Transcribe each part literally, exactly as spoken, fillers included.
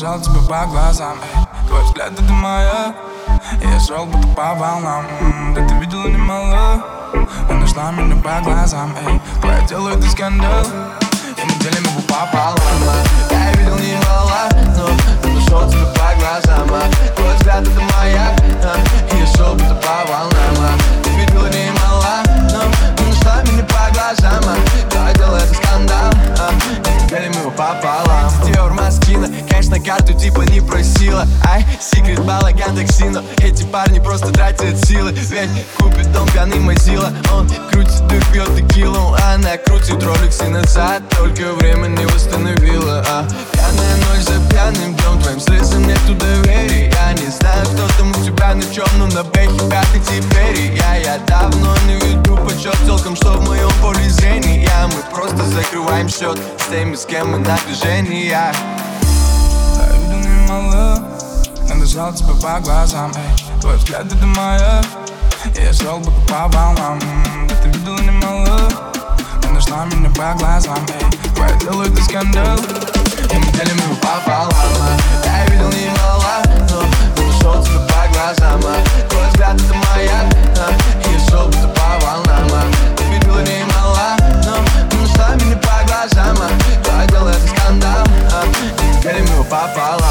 нашел тебя по глазам, эй. Твой взгляд это моя, я шел будто по волнам. М-м, да ты видела немало, но нашла меня по глазам, эй. Твое тело это скандал, и мы делим его пополам. Я видел немало, но нашел тебя по глазам. Твой взгляд это моя, я шел будто по волнам. Ты видела немало, но нашла меня по глазам. Твое тело это скандал, и мы делим его пополам. Евро маскина, конечно, карту типа не просила. Ай, секрет балаган токсина. Эти парни просто тратят силы. Ведь купит дом пьяный мазила. Он крутит дых, пьет текилу. Она крутит роликсы назад, только время не восстановила. а. Пьяная ночь за пьяным днем, твоим слезам нету доверия. Я не знаю, кто там у тебя на чем, но на бэхе пятый теперь. Я, я давно не веду подсчет целком, что в моем поле зрения. Мы просто закрываем счет с теми, с кем мы на движении. Я видел немало, но нашел тебя по глазам, эй. Твой взгляд это моя, я шел будто по волнам. М-м, да ты видела немало, но нашла меня по глазам, эй. Твое тело это скандал, и мы делим его пополам. Я видел немало, но нашел тебя по глазам. Твой взгляд это моя, я шел будто по волнам. Ты видела немало, но нашла меня по глазам. Твое дело это скандал, и мы делим его пополам.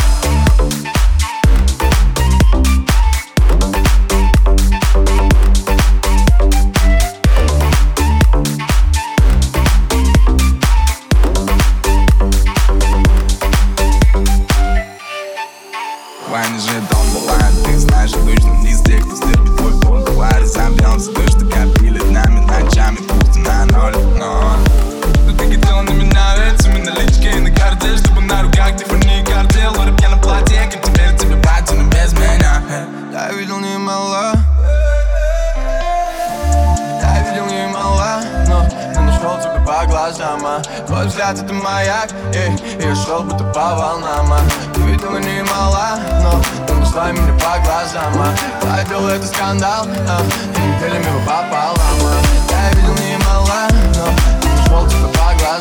Ваня же дом бывает, ты знаешь, точно не из тех, кто стерпит твой пол. Давай разобьемся, то, что копили днями, ночами, пусть на ноль, но что ты хотела на меня, ведь у меня налички и на карте, чтобы на руках Тиффани картел. В пьяном платье, как теперь тебе платье, но без меня. Я видел немало, я видел немало, но не нашел тебя по глазам. Твой взгляд это маяк, эй, я шел будто по волнам. Ты видела немало, но ты нашла меня по глазам. Твое дело это скандал, и мы делим его пополам. Я видел немало, но не нашел тебя по глазам.